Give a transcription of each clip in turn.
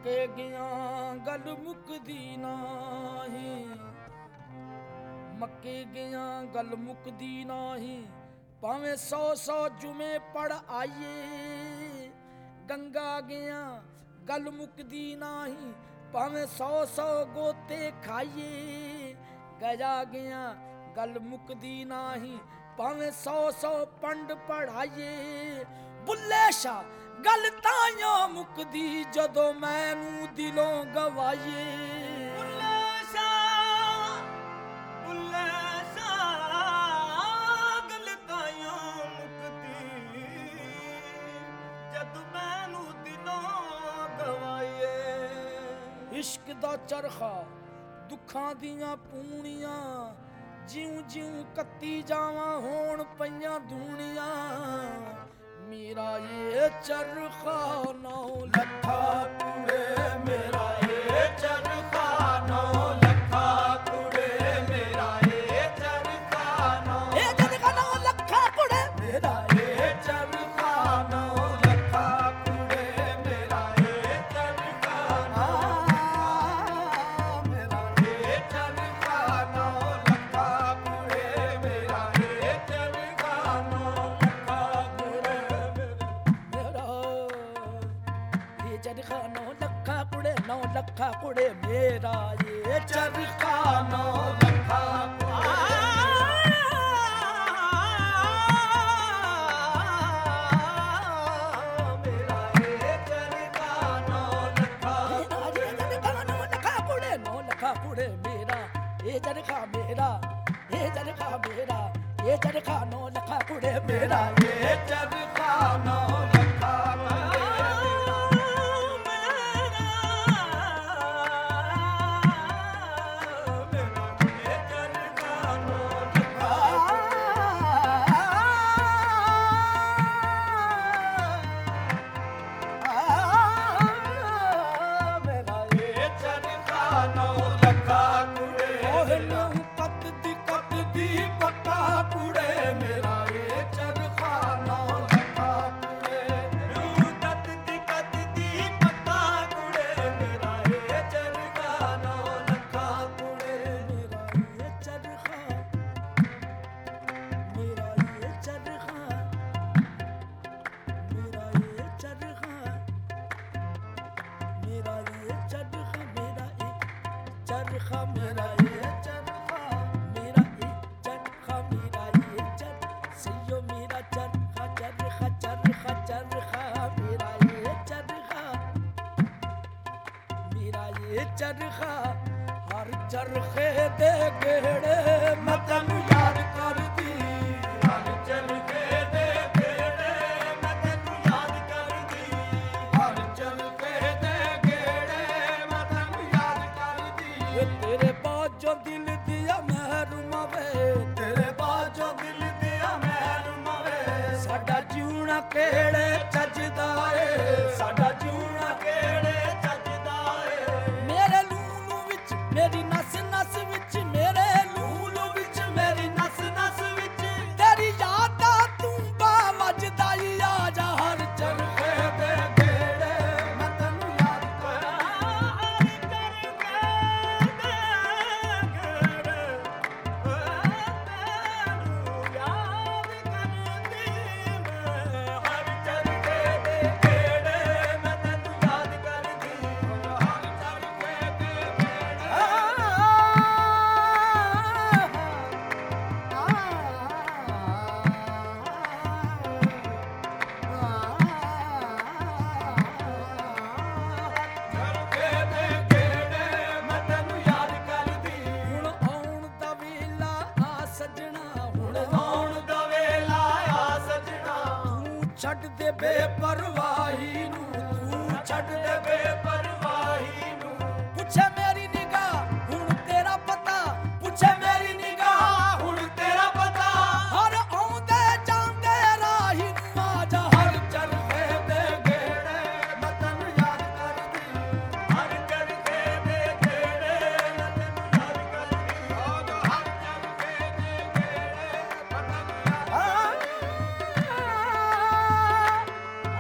ਮੱਕੇ ਗਿਆ ਗੱਲ ਮੁੱਕਦੀ ਨਾਹੀਂ, ਮੱਕੇ ਗਿਆ ਗੱਲ ਮੁੱਕਦੀ ਨਾਹੀਂ, ਭਾਵੇਂ 100 ਜੁਮੇ ਪੜ ਆਈਏ। ਗੰਗਾ ਗਿਆ ਗੱਲ ਮੁੱਕਦੀ ਨਾਹੀਂ, ਭਾਵੇਂ 100 ਗੋਤੇ ਖਾਈਏ। ਗਇਆ ਗਿਆ ਗੱਲ ਮੁੱਕਦੀ ਨਾਹੀਂ, ਭਾਵੇਂ 100 ਪੰਡ ਪੜਾਈਏ। ਬੁੱਲੇ ਸ਼ਾਹ ਗੱਲ ਤਾਂਯੋਂ ਮੁੱਕਦੀ ਜਦੋਂ ਮੈਨੂੰ ਦਿਲੋਂ ਗਵਾਈਏ। ਬੁੱਲੇ ਸ਼ਾਹ ਗੱਲ ਤਾਂਯੋਂ ਮੁੱਕਦੀ ਜਦੋਂ ਮੈਨੂੰ ਦਿਲੋਂ ਗਵਾਈਏ। ਇਸ਼ਕ ਦਾ ਚਰਖਾ ਦੁੱਖਾਂ ਦੀਆਂ ਪੂਣੀਆਂ, ਜਿਉਂ ਜਿਉਂ ਕੱਤੀ ਜਾਵਾਂ ਹੋਣ ਪਈਆਂ ਦੂਣੀਆਂ। ਮੇਰਾ ਇਹ ਚਰਖਾ 9 ਲੱਖਾਂ ਕੁੜੇ, ਮੇਰਾ ਇਹ ਚਰਖਾ 9 ਲੱਖਾਂ ਕੁੜੇ, ਮੇਰਾ ਇਹ ਚਰਖਾ 9 ਲੱਖਾਂ ਕੁੜੇ, ਮੇਰਾ ਇਹ ਚਰਖਾ 9 ਲੱਖਾਂ ਕੁੜੇ, ਮੇਰਾ ਇਹ ਚਰਖਾ ਮੇਰਾ ਇਹ ਚਰਖਾ 9 ਲੱਖਾਂ ਕੁੜੇ, ਮੇਰਾ ਇਹ ਚਰਖਾ 9 ਲੱਖਾਂ ਕੁੜੇ। ਚਰਖਾ 9 ਲੱਖਾਂ ਕੁੜੇ, 9 ਲੱਖਾਂ ਕੁੜੇ, ਮੇਰਾ ਇਹ ਚਰਖਾ 9 ਲੱਖਾਂ ਕੁੜੇ। ਮੇਰਾ ਇਹ ਚਰਖਾ 9 ਲੱਖਾਂ ਕੁੜੇ, 9 ਲੱਖਾਂ ਕੁੜੇ, ਮੇਰਾ ਇਹ ਚਰਖਾ, ਮੇਰਾ ਇਹ ਚਰਖਾ, ਮੇਰਾ ਇਹ ਚਰਖਾ 9 ਲੱਖਾਂ ਕੁੜੇ, ਮੇਰਾ ਇਹ ਚਰਖਾ 9 ਲੱਖਾਂ ਕੁੜੇ। चरखा मेरा ये चरखा, मेरा ये चरखा, मेरा ये चरखा, सैयो मेरा चरखा, चरखा चरखा चरखा, मेरा ये चरखा, मेरा ये चरखा। हर चरखे दे गेड़े मैं तैनू याद करदी, हर चरखे दे गेड़े मैं तैनू याद करदी, हर चरखे दे गेड़े मैं तैनू याद करदी। तेरे बाजों दिल दिया महरूमा वे, तेरे बाजों दिल दिया महरूमा वे, साडा जीवना केड़े चजदा ए, साडा जीवना केड़े चजदा ए। मेरे लूलू विच मेरी नस नस विच, मेरे लूलू विच मेरी नस नस विच, तेरी यादां तूं बा वजदा ई। आजा हर चरखे दे गेड़े मैं तैनू याद ਛੱਡ ਦੇ ਬੇਪਰਵਾਹੀ ਨੂੰ, ਤੂੰ ਛੱਡ ਦੇ ਬੇਪਰਵਾਹੀ ਨੂੰ। ਪੁੱਛੇ ਮੇਰੀ ਨਿਗਾਹ ਹੁਣ ਤੇਰਾ ਪਤਾ, ਪੁੱਛੇ ਮੇਰੀ ਨਿਗਾਹ ਹੁਣ ਤੇਰਾ ਪਤਾ। ਹਰ ਆਉਂਦੇ ਜਾਂਦੇ ਰਾਹੀ ਨੂੰ, ਆਜਾ ਹਰ ਚਰਖੇ ਦੇ ਗੇੜੇ ਮੈਂ ਤੈਨੂੰ ਯਾਦ ਕਰਦੀ, ਹਰ ਚਰਖੇ ਦੇ ਗੇੜੇ ਮੈਂ ਤੈਨੂੰ ਯਾਦ ਕਰਦੀ, ਆਜਾ ਹਰ ਚਰਖੇ ਦੇ ਗੇੜੇ ਮੈਂ ਤੈਨੂੰ ਯਾਦ ਕਰਦੀ।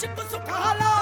ਆਸ਼ਿਕ ਸੁਖਾਲਾ